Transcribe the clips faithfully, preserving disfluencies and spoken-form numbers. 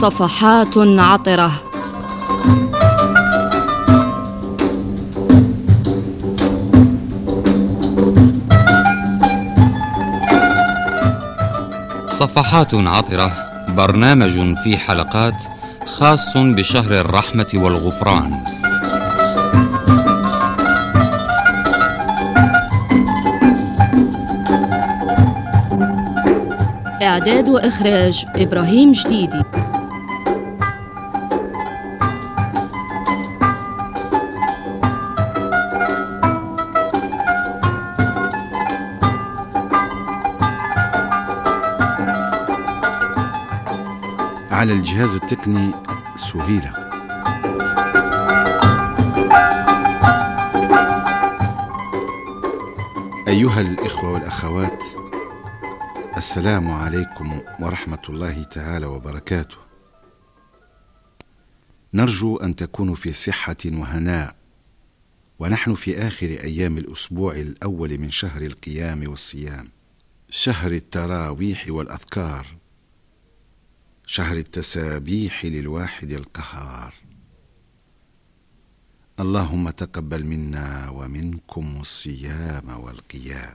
صفحات عطرة. صفحات عطرة برنامج في حلقات خاص بشهر الرحمة والغفران. إعداد وإخراج إبراهيم جديدي. على الجهاز التقني سهيلة. أيها الإخوة والأخوات، السلام عليكم ورحمة الله تعالى وبركاته. نرجو أن تكونوا في صحة وهناء، ونحن في آخر أيام الأسبوع الأول من شهر القيام والصيام، شهر التراويح والأذكار، شهر التسابيح للواحد القهار. اللهم تقبل منا ومنكم الصيام والقيام.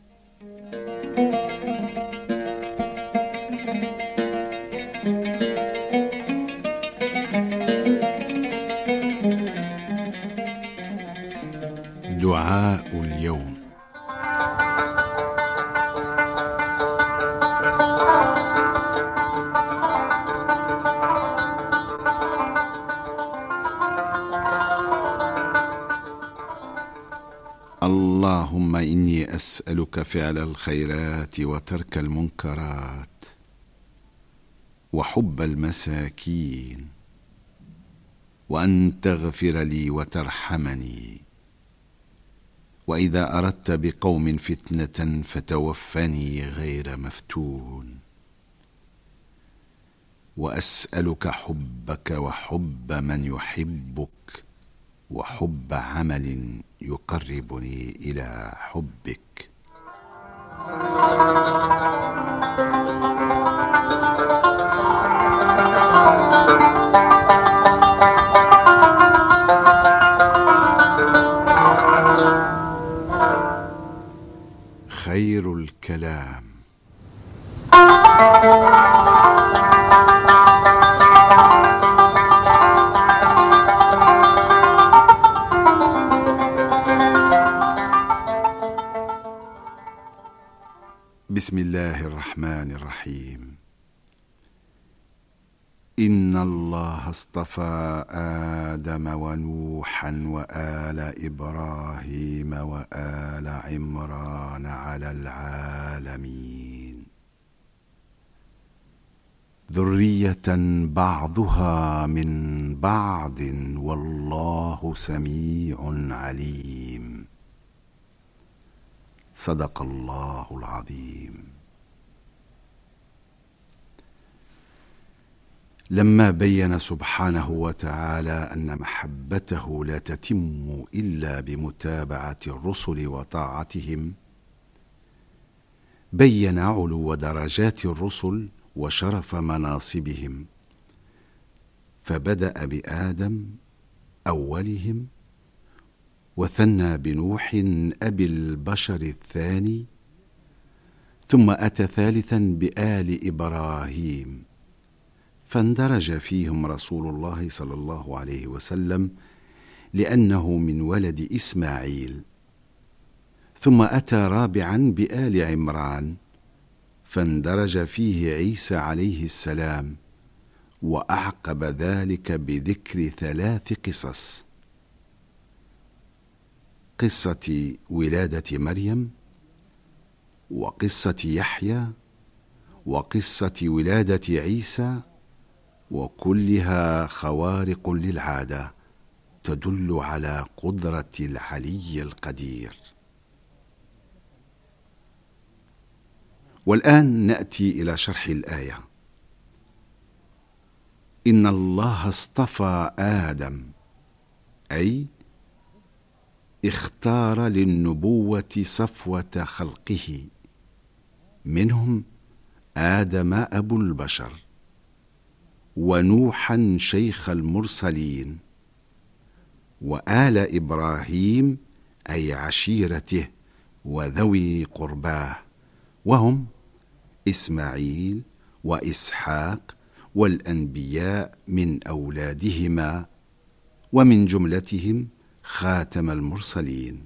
دعاء اليوم. اللهم إني أسألك فعل الخيرات وترك المنكرات وحب المساكين، وأن تغفر لي وترحمني، وإذا أردت بقوم فتنة فتوفني غير مفتون. وأسألك حبك وحب من يحبك وحب عمل يقربني إلى حبك. خير الكلام. بسم الله الرحمن الرحيم. إن الله اصطفى آدم ونوحا وآل إبراهيم وآل عمران على العالمين، ذرية بعضها من بعض، والله سميع عليم. صدق الله العظيم. لما بين سبحانه وتعالى أن محبته لا تتم إلا بمتابعة الرسل وطاعتهم، بين علو درجات الرسل وشرف مناصبهم، فبدأ بآدم أولهم، وثنى بنوح أبي البشر الثاني، ثم أتى ثالثا بآل إبراهيم، فاندرج فيهم رسول الله صلى الله عليه وسلم لأنه من ولد إسماعيل. ثم أتى رابعا بآل عمران، فاندرج فيه عيسى عليه السلام، وأعقب ذلك بذكر ثلاث قصص: قصة ولادة مريم، وقصة يحيى، وقصة ولادة عيسى، وكلها خوارق للعادة تدل على قدرة العلي القدير. والآن نأتي إلى شرح الآية. إن الله اصطفى آدم، أي اختار للنبوة صفوة خلقه، منهم آدم أبو البشر، ونوحا شيخ المرسلين، وآل إبراهيم أي عشيرته وذوي قرباه، وهم إسماعيل وإسحاق والأنبياء من أولادهما، ومن جملتهم خاتم المرسلين.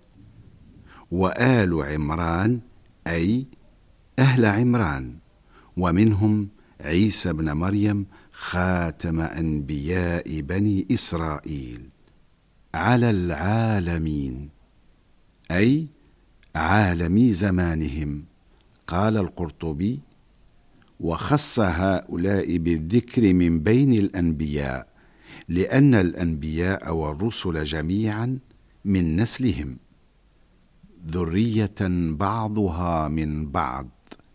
وآل عمران أي أهل عمران، ومنهم عيسى بن مريم خاتم أنبياء بني إسرائيل، على العالمين أي عالمي زمانهم. قال القرطبي: وخص هؤلاء بالذكر من بين الأنبياء، لأن الأنبياء والرسل جميعا من نسلهم، ذرية بعضها من بعض،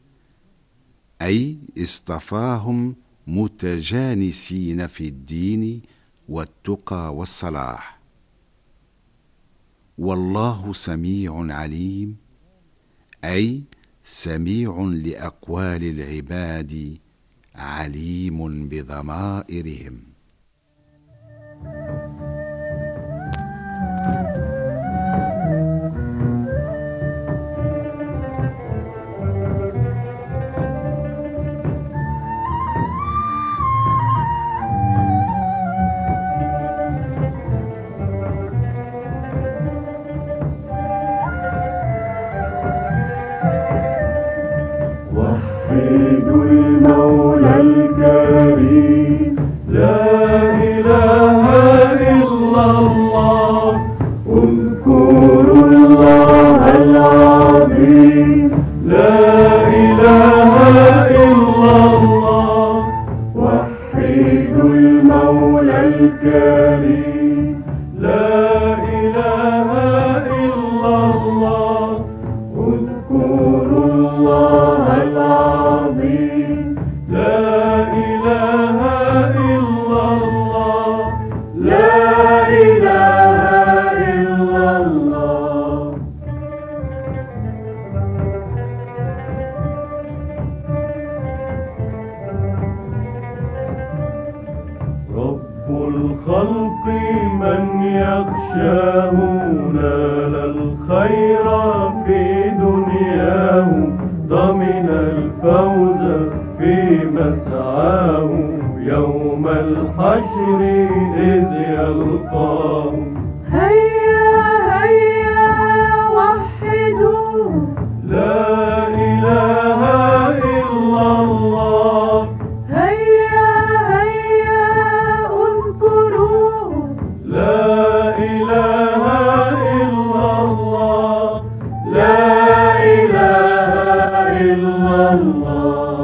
أي اصطفاهم متجانسين في الدين والتقى والصلاح. والله سميع عليم، أي سميع لأقوال العباد، عليم بضمائرهم. وحيد المولى الكريم، لا إله إلا الله، اذكروا الله العظيم، لا إله إلا الله. وحيد المولى الكريم، لا إله إلا الله، اذكروا الله العظيم، لا إله إلا الله، لا إله إلا الله. رب الخلق من يخشاه، نال الخير في دنياه، ضمن الفوز في مسعاه، يوم الحشر إذ يلقاه. هيا هيا وحدوا، لا إله إلا الله، هيا هيا اذكروا، لا إله إلا الله، لا إله إلا الله.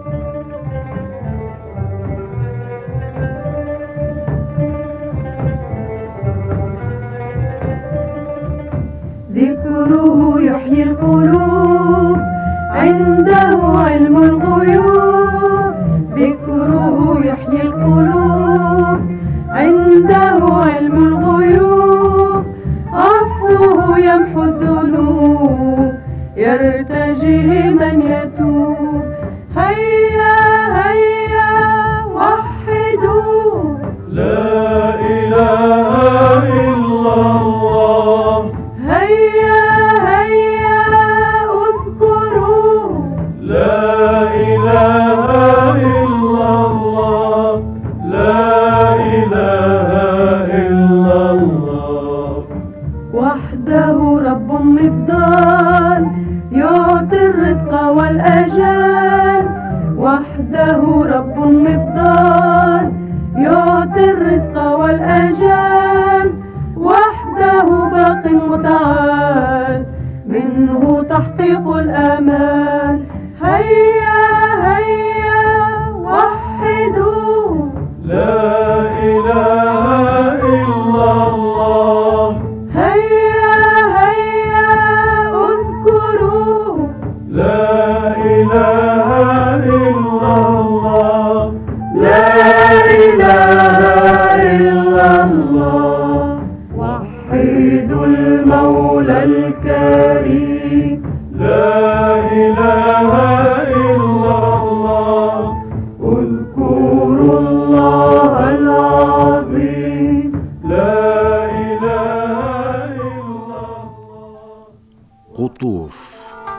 ذكره يحيي القلوب، عنده علم الغيوب. ذكره يحيي القلوب، عنده علم الغيوب. عفوه يمحو الذنوب، يرتجيه من يتوب. هيا هيا وحدوا، لا إله إلا الله، هيا هيا اذكروا، لا إله إلا الله، لا إله إلا الله. وحده رب مفضال، يعطي الرزق والأجال. وحده رب مفضال، يعطي الرزق والأجال. وحده باق متعال، منه تحقيق الآمال. هيا هيا وحدوا، لا إله إلا الله، هيا هيا اذكروا، لا إله إلا الله، لا إله إلا الله. وحيد المولى الكريم، لا إله إلا الله، اذكروا قطوف.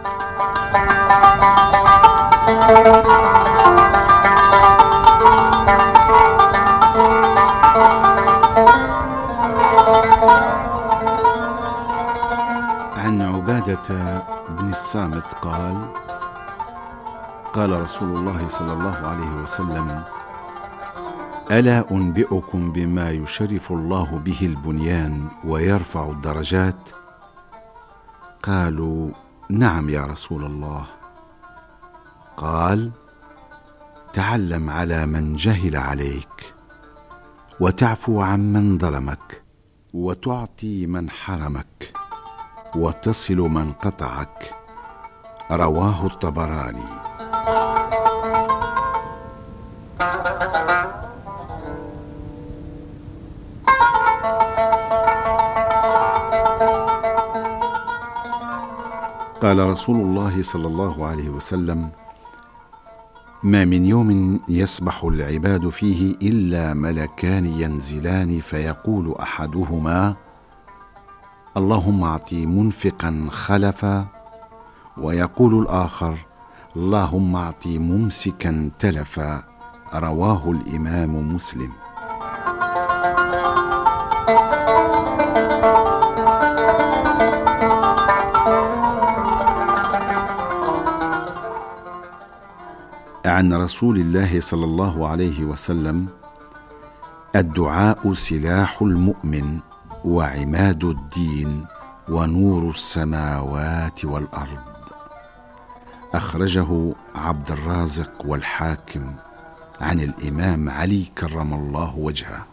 عن عبادة بن الصامت قال: قال رسول الله صلى الله عليه وسلم: ألا أنبئكم بما يشرف الله به البنيان ويرفع الدرجات؟ قالوا: نعم يا رسول الله. قال: تعلم على من جهل عليك، وتعفو عن من ظلمك، وتعطي من حرمك، وتصل من قطعك. رواه الطبراني. قال رسول الله صلى الله عليه وسلم: ما من يوم يصبح العباد فيه إلا ملكان ينزلان، فيقول أحدهما: اللهم أعط منفقا خلفا، ويقول الآخر: اللهم أعط ممسكا تلفا. رواه الإمام مسلم. عن رسول الله صلى الله عليه وسلم: الدعاء سلاح المؤمن وعماد الدين ونور السماوات والأرض. أخرجه عبد الرازق والحاكم عن الإمام علي كرم الله وجهه.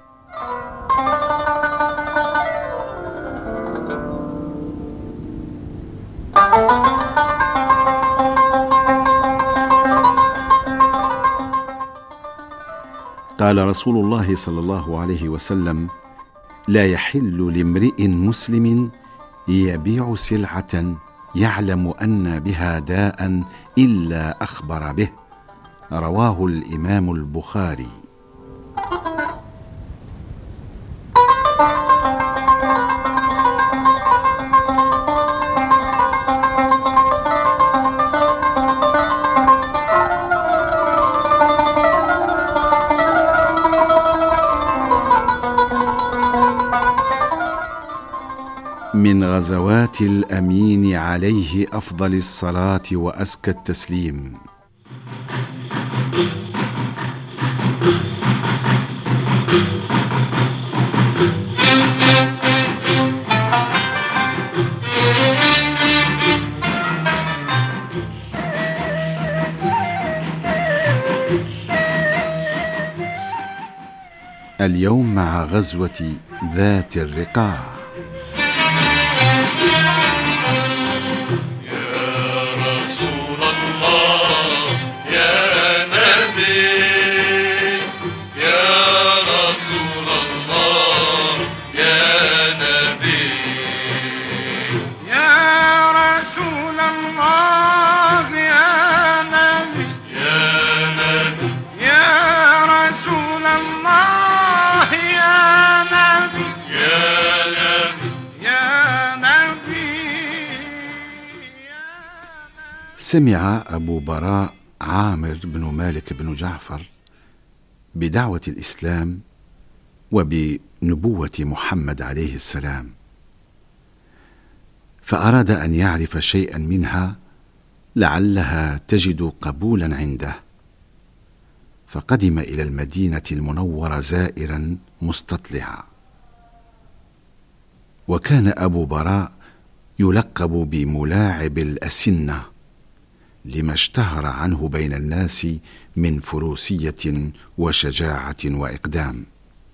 قال رسول الله صلى الله عليه وسلم: لا يحل لامرئ مسلم يبيع سلعة يعلم أن بها داء إلا أخبر به. رواه الإمام البخاري. من غزوات الأمين عليه أفضل الصلاة وأزكى التسليم. اليوم مع غزوة ذات الرقاع. سمع أبو براء عامر بن مالك بن جعفر بدعوة الإسلام وبنبوة محمد عليه السلام، فأراد أن يعرف شيئا منها لعلها تجد قبولا عنده، فقدم إلى المدينة المنورة زائرا مستطلعا. وكان أبو براء يلقب بملاعب الأسنة لما اشتهر عنه بين الناس من فروسية وشجاعة وإقدام،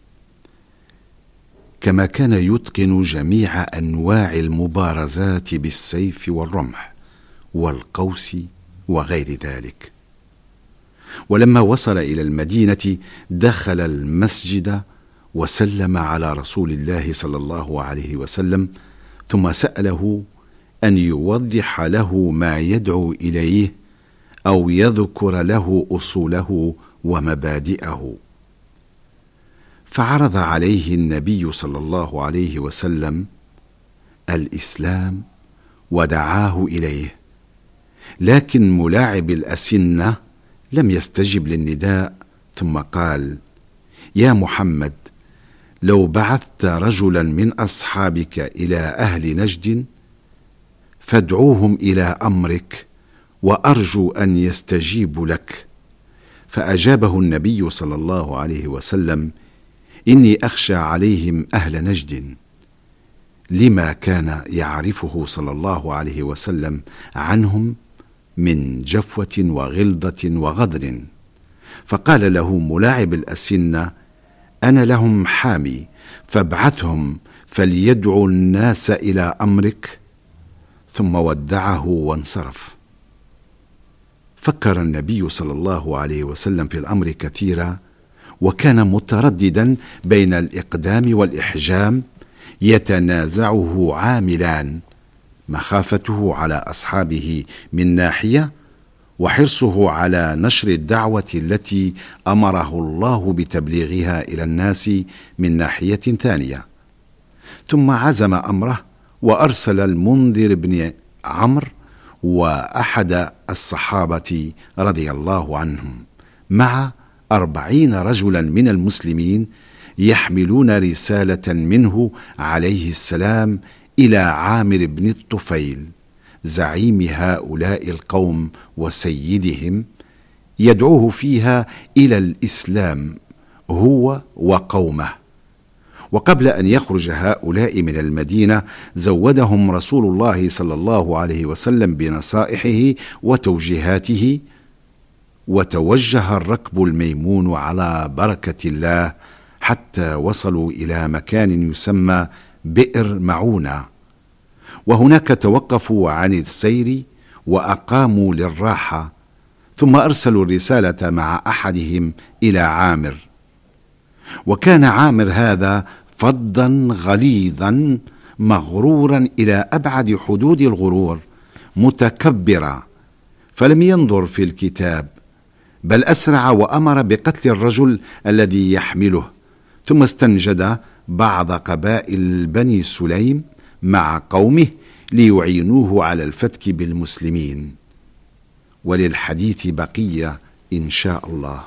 كما كان يتقن جميع أنواع المبارزات بالسيف والرمح والقوس وغير ذلك. ولما وصل إلى المدينة دخل المسجد وسلم على رسول الله صلى الله عليه وسلم، ثم سأله أن يوضح له ما يدعو إليه أو يذكر له أصوله ومبادئه. فعرض عليه النبي صلى الله عليه وسلم الإسلام ودعاه إليه، لكن ملاعب الأسنة لم يستجب للنداء، ثم قال: يا محمد، لو بعثت رجلا من أصحابك إلى أهل نجد فادعوهم إلى أمرك وأرجو أن يستجيبوا لك. فأجابه النبي صلى الله عليه وسلم: إني أخشى عليهم أهل نجد، لما كان يعرفه صلى الله عليه وسلم عنهم من جفوة وغلظة وغدر. فقال له ملاعب الأسنة: أنا لهم حامي، فابعثهم فليدعوا الناس إلى أمرك. ثم ودعه وانصرف. فكر النبي صلى الله عليه وسلم في الأمر كثيرا، وكان مترددا بين الإقدام والإحجام، يتنازعه عاملان: مخافته على أصحابه من ناحية، وحرصه على نشر الدعوة التي أمره الله بتبليغها إلى الناس من ناحية ثانية. ثم عزم أمره وأرسل المنذر بن عمرو وأحد الصحابة رضي الله عنهم مع أربعين رجلا من المسلمين يحملون رسالة منه عليه السلام إلى عامر بن الطفيل زعيم هؤلاء القوم وسيدهم، يدعوه فيها إلى الإسلام هو وقومه. وقبل أن يخرج هؤلاء من المدينة زودهم رسول الله صلى الله عليه وسلم بنصائحه وتوجيهاته، وتوجه الركب الميمون على بركة الله حتى وصلوا إلى مكان يسمى بئر معونة، وهناك توقفوا عن السير وأقاموا للراحة، ثم أرسلوا الرسالة مع أحدهم إلى عامر. وكان عامر هذا فظا غليظا مغرورا إلى أبعد حدود الغرور، متكبرا، فلم ينظر في الكتاب، بل أسرع وأمر بقتل الرجل الذي يحمله، ثم استنجد بعض قبائل بني سليم مع قومه ليعينوه على الفتك بالمسلمين. وللحديث بقية إن شاء الله.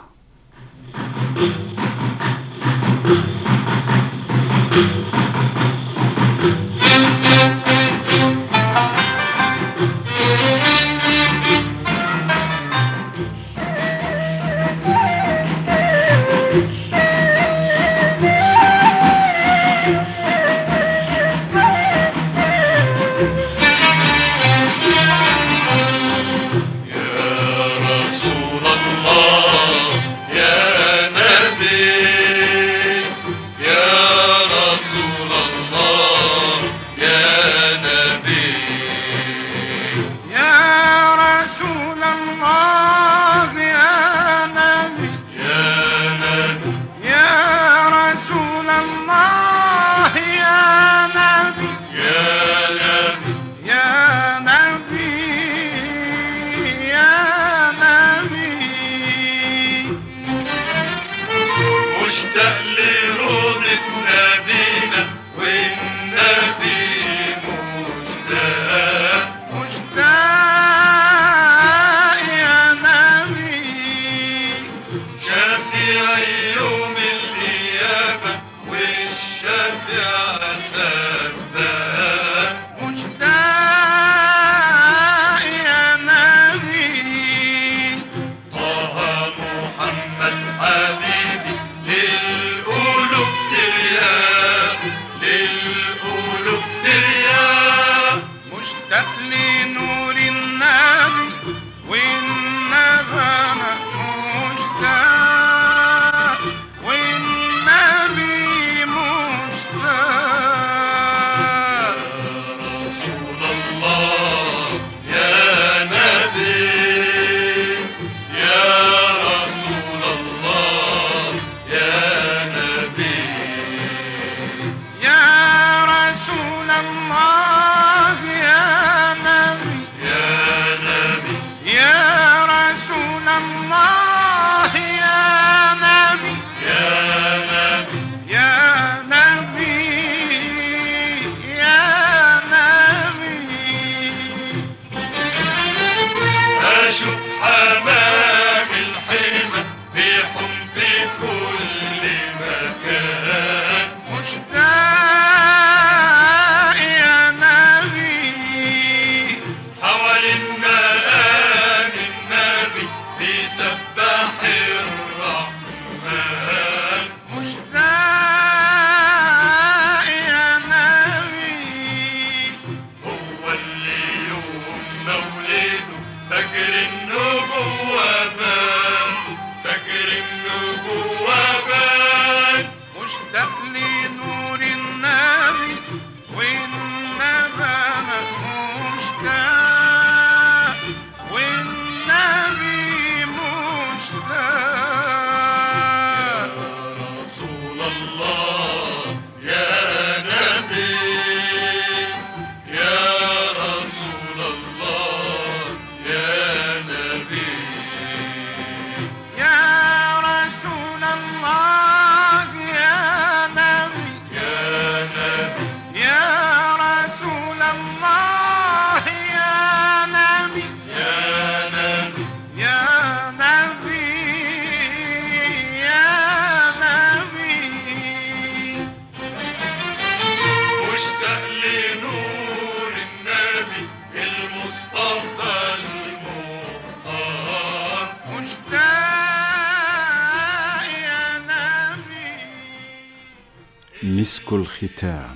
مسك الختام.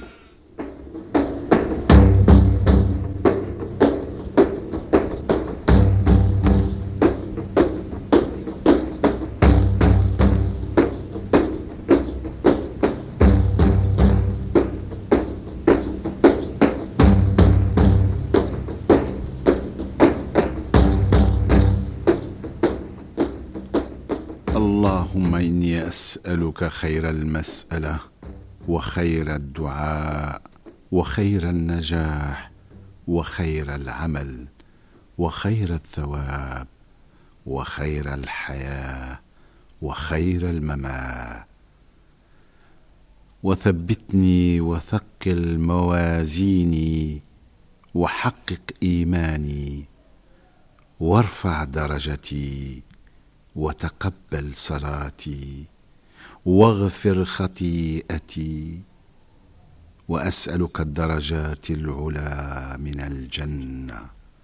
اللهم إني أسألك خير المسألة وخير الدعاء وخير النجاح وخير العمل وخير الثواب وخير الحياة وخير الممات، وثبتني وثقل موازيني وحقق إيماني وارفع درجتي وتقبل صلاتي واغفر خطيئتي، وأسألك الدرجات العلى من الجنة.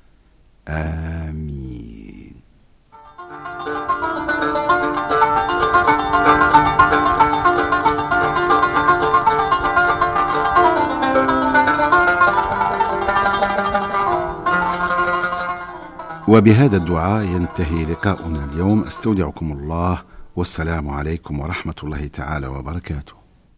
آمين. وبهذا الدعاء ينتهي لقاؤنا اليوم. استودعكم الله، والسلام عليكم ورحمة الله تعالى وبركاته.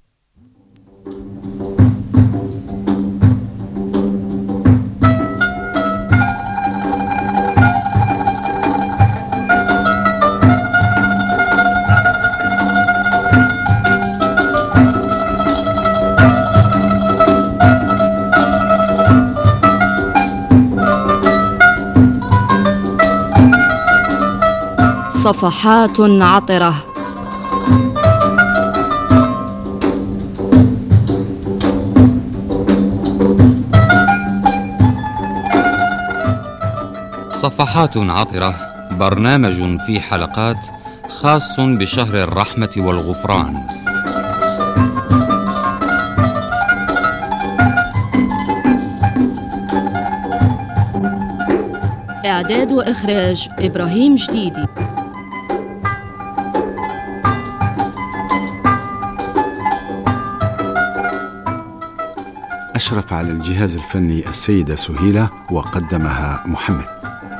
صفحات عطرة. صفحات عطرة برنامج في حلقات خاص بشهر الرحمة والغفران. إعداد وإخراج إبراهيم جديدي. أشرف على الجهاز الفني السيدة سهيلة، وقدمها محمد.